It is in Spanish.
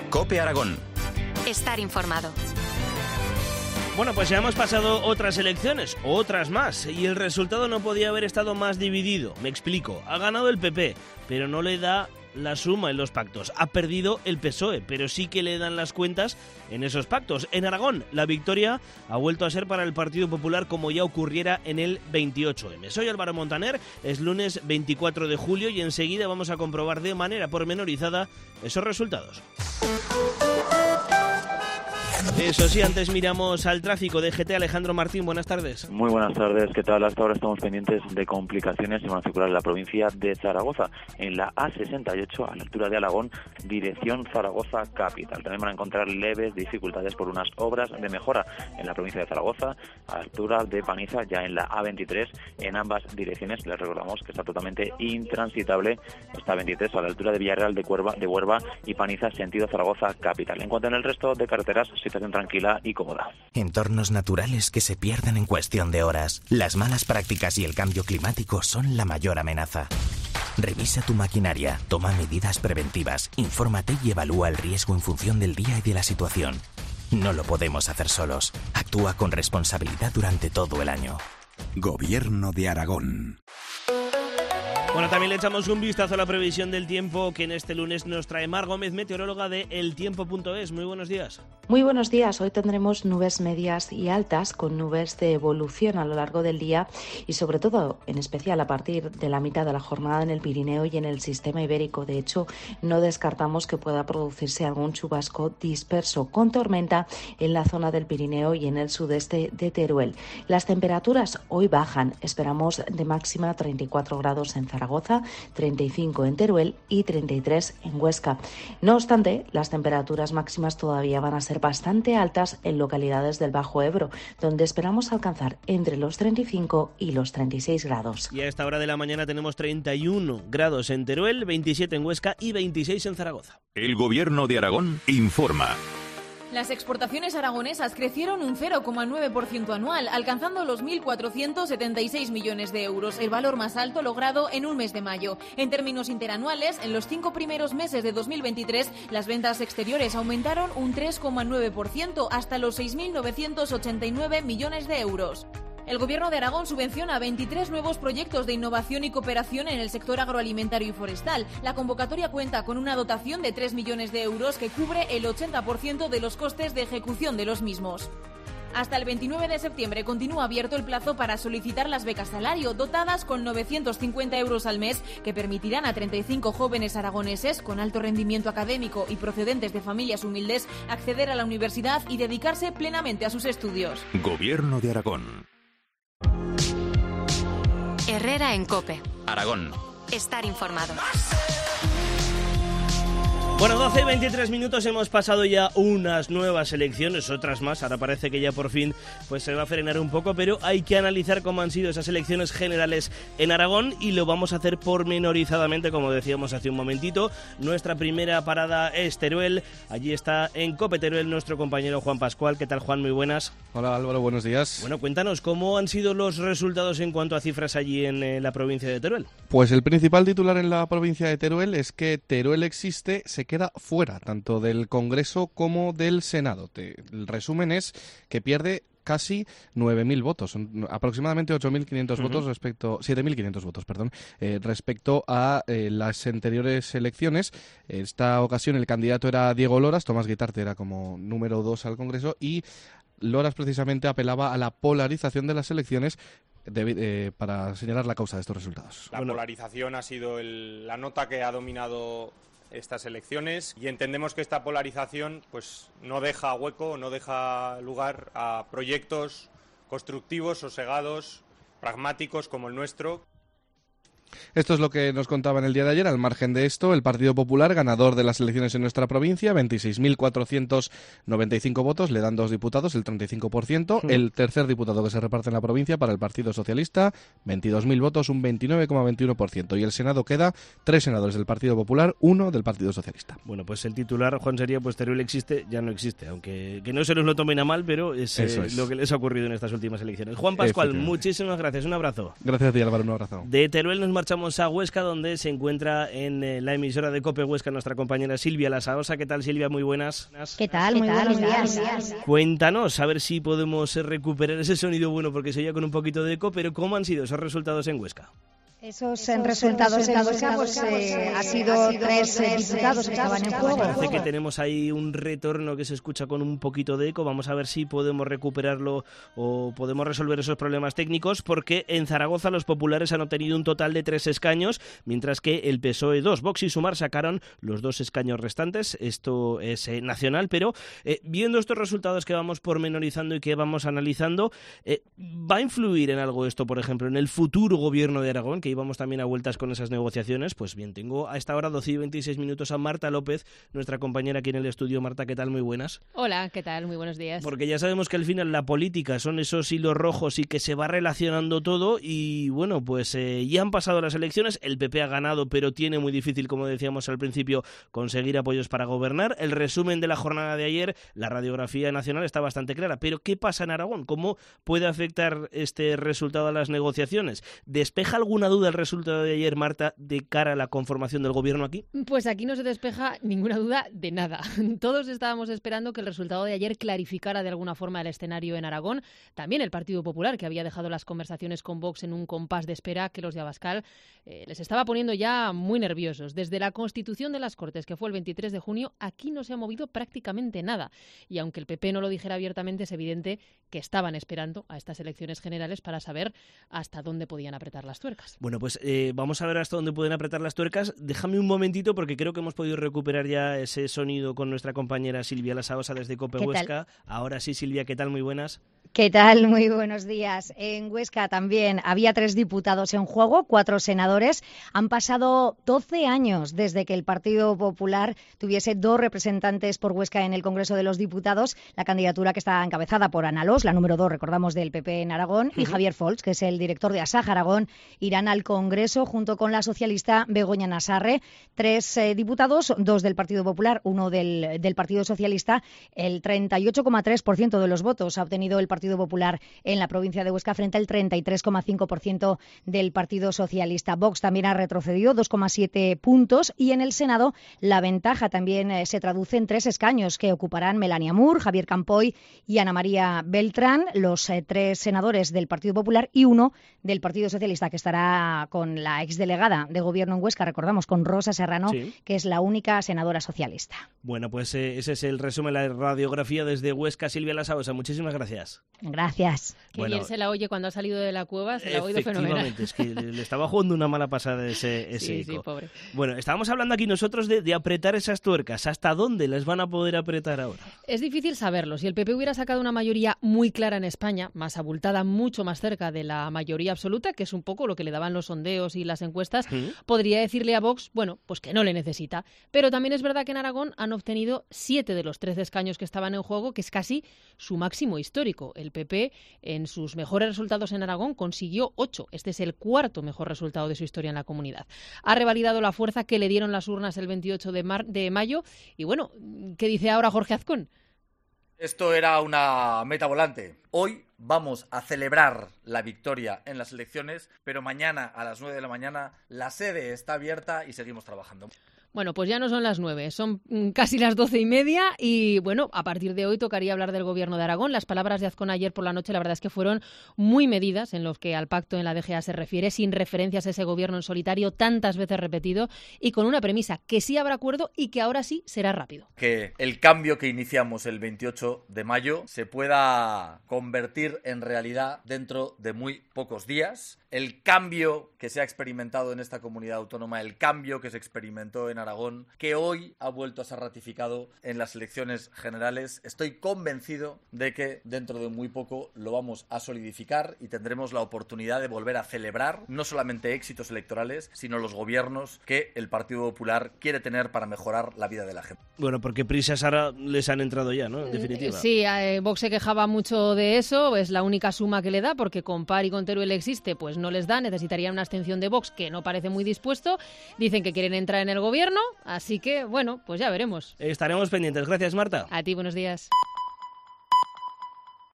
COPE Aragón. Estar informado. Bueno, pues ya hemos pasado otras elecciones, otras más, y el resultado no podía haber estado más dividido. Me explico. Ha ganado el PP, pero no le da la suma en los pactos. Ha perdido el PSOE, pero sí que le dan las cuentas en esos pactos. En Aragón, la victoria ha vuelto a ser para el Partido Popular, como ya ocurriera en el 28M. Soy Álvaro Montaner, es lunes 24 de julio y enseguida vamos a comprobar de manera pormenorizada esos resultados. Eso sí, antes miramos al tráfico de GT. Alejandro Martín, buenas tardes. Muy buenas tardes, ¿qué tal? Hasta ahora estamos pendientes de complicaciones que van a circular en la provincia de Zaragoza, en la A68, a la altura de Alagón, dirección Zaragoza Capital. También van a encontrar leves dificultades por unas obras de mejora en la provincia de Zaragoza, a la altura de Paniza, ya en la A23, en ambas direcciones. Les recordamos que está totalmente intransitable esta A23 a la altura de Villarreal de Huerva y Paniza, sentido Zaragoza Capital. En cuanto en el resto de carreteras, situación tranquila y cómoda. Entornos naturales que se pierden en cuestión de horas. Las malas prácticas y el cambio climático son la mayor amenaza. Revisa tu maquinaria, toma medidas preventivas, infórmate y evalúa el riesgo en función del día y de la situación. No lo podemos hacer solos. Actúa con responsabilidad durante todo el año. Gobierno de Aragón. Bueno, también le echamos un vistazo a la previsión del tiempo que en este lunes nos trae Mar Gómez, meteoróloga de eltiempo.es. Muy buenos días. Muy buenos días. Hoy tendremos nubes medias y altas con nubes de evolución a lo largo del día y sobre todo, en especial a partir de la mitad de la jornada en el Pirineo y en el sistema ibérico. De hecho, no descartamos que pueda producirse algún chubasco disperso con tormenta en la zona del Pirineo y en el sudeste de Teruel. Las temperaturas hoy bajan. Esperamos de máxima 34 grados en Zaragoza, 35 en Teruel y 33 en Huesca. No obstante, las temperaturas máximas todavía van a ser bastante altas en localidades del Bajo Ebro, donde esperamos alcanzar entre los 35 y los 36 grados. Y a esta hora de la mañana tenemos 31 grados en Teruel, 27 en Huesca y 26 en Zaragoza. El Gobierno de Aragón informa. Las exportaciones aragonesas crecieron un 0,9% anual, alcanzando los 1.476 millones de euros, el valor más alto logrado en un mes de mayo. En términos interanuales, en los 5 primeros meses de 2023, las ventas exteriores aumentaron un 3,9% hasta los 6.989 millones de euros. El Gobierno de Aragón subvenciona 23 nuevos proyectos de innovación y cooperación en el sector agroalimentario y forestal. La convocatoria cuenta con una dotación de 3 millones de euros que cubre el 80% de los costes de ejecución de los mismos. Hasta el 29 de septiembre continúa abierto el plazo para solicitar las becas salario, dotadas con 950 euros al mes, que permitirán a 35 jóvenes aragoneses con alto rendimiento académico y procedentes de familias humildes acceder a la universidad y dedicarse plenamente a sus estudios. Gobierno de Aragón. Herrera en COPE. Aragón. Estar informado. Bueno, 12 y 23 minutos, hemos pasado ya unas nuevas elecciones, otras más. Ahora parece que ya por fin pues se va a frenar un poco, pero hay que analizar cómo han sido esas elecciones generales en Aragón y lo vamos a hacer pormenorizadamente, como decíamos hace un momentito. Nuestra primera parada es Teruel. Allí está en COPE Teruel nuestro compañero Juan Pascual. ¿Qué tal, Juan? Muy buenas. Hola, Álvaro, buenos días. Bueno, cuéntanos, ¿cómo han sido los resultados en cuanto a cifras allí en la provincia de Teruel? Pues el principal titular en la provincia de Teruel es que Teruel existe, se queda fuera tanto del Congreso como del Senado. El resumen es que pierde casi 9.000 votos, aproximadamente 8.500 votos respecto 7.500 votos, perdón, respecto a las anteriores elecciones. En esta ocasión el candidato era Diego Loras, Tomás Guitarte era como número 2 al Congreso y Loras precisamente apelaba a la polarización de las elecciones para señalar la causa de estos resultados. La polarización ha sido la nota que ha dominado estas elecciones y entendemos que esta polarización pues no deja hueco, no deja lugar a proyectos constructivos, sosegados, pragmáticos como el nuestro. Esto es lo que nos contaban el día de ayer. Al margen de esto, el Partido Popular, ganador de las elecciones en nuestra provincia, 26.495 votos, le dan 2 diputados, el 35%. El tercer diputado que se reparte en la provincia para el Partido Socialista, 22.000 votos, un 29,21%. Y el Senado queda 3 senadores del Partido Popular, 1 del Partido Socialista. Bueno, pues el titular, Juan, sería pues Teruel existe, ya no existe, aunque que no se nos lo tomen a mal, pero es lo que les ha ocurrido en estas últimas elecciones. Juan Pascual, muchísimas gracias, un abrazo. Gracias a ti, Álvaro, un abrazo. De Teruel nos marchamos a Huesca, donde se encuentra en la emisora de COPE Huesca nuestra compañera Silvia Lasaosa. ¿Qué tal, Silvia? Muy buenas. ¿Qué tal? Muy buenos días. Cuéntanos, a ver si podemos recuperar ese sonido bueno, porque se oía con un poquito de eco, pero ¿cómo han sido esos resultados en Huesca? Esos resultados en Huesca ha sido 3 diputados que estaban en juego. Parece que tenemos ahí un retorno que se escucha con un poquito de eco. Vamos a ver si podemos recuperarlo o podemos resolver esos problemas técnicos, porque en Zaragoza los populares han obtenido un total de 3 escaños, mientras que el PSOE 2. Vox y Sumar sacaron los 2 escaños restantes. Esto es nacional, pero viendo estos resultados que vamos pormenorizando y que vamos analizando, ¿va a influir en algo esto, por ejemplo, en el futuro gobierno de Aragón, que íbamos también a vueltas con esas negociaciones? Pues bien, tengo a esta hora 12 y 26 minutos a Marta López, nuestra compañera aquí en el estudio. Marta, ¿qué tal? Muy buenas. Hola, ¿qué tal? Muy buenos días. Porque ya sabemos que al final la política son esos hilos rojos y que se va relacionando todo y bueno, pues ya han pasado las elecciones, el PP ha ganado, pero tiene muy difícil, como decíamos al principio, conseguir apoyos para gobernar. El resumen de la jornada de ayer, la radiografía nacional está bastante clara, pero ¿qué pasa en Aragón? ¿Cómo puede afectar este resultado a las negociaciones? ¿Despeja alguna duda el resultado de ayer, Marta, de cara a la conformación del gobierno aquí? Pues aquí no se despeja ninguna duda de nada. Todos estábamos esperando que el resultado de ayer clarificara de alguna forma el escenario en Aragón. También el Partido Popular, que había dejado las conversaciones con Vox en un compás de espera que los de Abascal les estaba poniendo ya muy nerviosos. Desde la constitución de las Cortes, que fue el 23 de junio, aquí no se ha movido prácticamente nada. Y aunque el PP no lo dijera abiertamente, es evidente que estaban esperando a estas elecciones generales para saber hasta dónde podían apretar las tuercas. Bueno, pues vamos a ver hasta dónde pueden apretar las tuercas. Déjame un momentito, porque creo que hemos podido recuperar ya ese sonido con nuestra compañera Silvia Lasaosa desde COPE Huesca. Ahora sí, Silvia, ¿qué tal? Muy buenas. ¿Qué tal? Muy buenos días. En Huesca también había 3 diputados en juego, 4 senadores. Han pasado 12 años desde que el Partido Popular tuviese 2 representantes por Huesca en el Congreso de los Diputados. La candidatura que está encabezada por Ana Los, la número 2, recordamos, del PP en Aragón, y Javier Folch, que es el director de Asaja Aragón, irán al Congreso junto con la socialista Begoña Nassarre. 3 diputados, 2 del Partido Popular, 1 del Partido Socialista. El 38,3% de los votos ha obtenido el Partido Popular en la provincia de Huesca frente al 33,5% del Partido Socialista. Vox también ha retrocedido 2,7 puntos y en el Senado la ventaja también se traduce en 3 escaños que ocuparán Melania Mur, Javier Campoy y Ana María Beltrán, los 3 senadores del Partido Popular y 1 del Partido Socialista, que estará con la exdelegada de Gobierno en Huesca, recordamos, con Rosa Serrano, sí, que es la única senadora socialista. Bueno, pues ese es el resumen, la radiografía desde Huesca. Silvia Lasaosa, muchísimas gracias. Gracias. Qué bien se la oye cuando ha salido de la cueva, se la ha oído fenomenal. Efectivamente, es que le estaba jugando una mala pasada ese sí, eco. Sí, pobre. Bueno, estábamos hablando aquí nosotros de apretar esas tuercas. ¿Hasta dónde les van a poder apretar ahora? Es difícil saberlo. Si el PP hubiera sacado una mayoría muy clara en España, más abultada, mucho más cerca de la mayoría absoluta, que es un poco lo que le daban los sondeos y las encuestas, podría decirle a Vox, bueno, pues que no le necesita. Pero también es verdad que en Aragón han obtenido 7 de los 13 escaños que estaban en juego, que es casi su máximo histórico. El PP, en sus mejores resultados en Aragón, consiguió 8. Este es el 4º mejor resultado de su historia en la comunidad. Ha revalidado la fuerza que le dieron las urnas el 28 de mayo. Y bueno, ¿qué dice ahora Jorge Azcón? Esto era una meta volante. Hoy vamos a celebrar la victoria en las elecciones, pero mañana a las 9 de la mañana la sede está abierta y seguimos trabajando. Bueno, pues ya no son las 9, son casi las 12:30 y bueno, a partir de hoy tocaría hablar del Gobierno de Aragón. Las palabras de Azcón ayer por la noche, la verdad es que fueron muy medidas en los que al pacto en la DGA se refiere, sin referencias a ese gobierno en solitario tantas veces repetido y con una premisa, que sí habrá acuerdo y que ahora sí será rápido. Que el cambio que iniciamos el 28 de mayo se pueda convertir en realidad dentro de muy pocos días. El cambio que se ha experimentado en esta comunidad autónoma, el cambio que se experimentó en Aragón, que hoy ha vuelto a ser ratificado en las elecciones generales. Estoy convencido de que dentro de muy poco lo vamos a solidificar y tendremos la oportunidad de volver a celebrar no solamente éxitos electorales, sino los gobiernos que el Partido Popular quiere tener para mejorar la vida de la gente. Bueno, porque prisas ahora les han entrado ya, ¿no? En definitiva. Sí, Vox se quejaba mucho de eso, es la única suma que le da, porque con PAR y con Teruel existe, pues no les da, necesitarían una abstención de Vox, que no parece muy dispuesto. Dicen que quieren entrar en el gobierno, así que, bueno, pues ya veremos. Estaremos pendientes. Gracias, Marta. A ti, buenos días.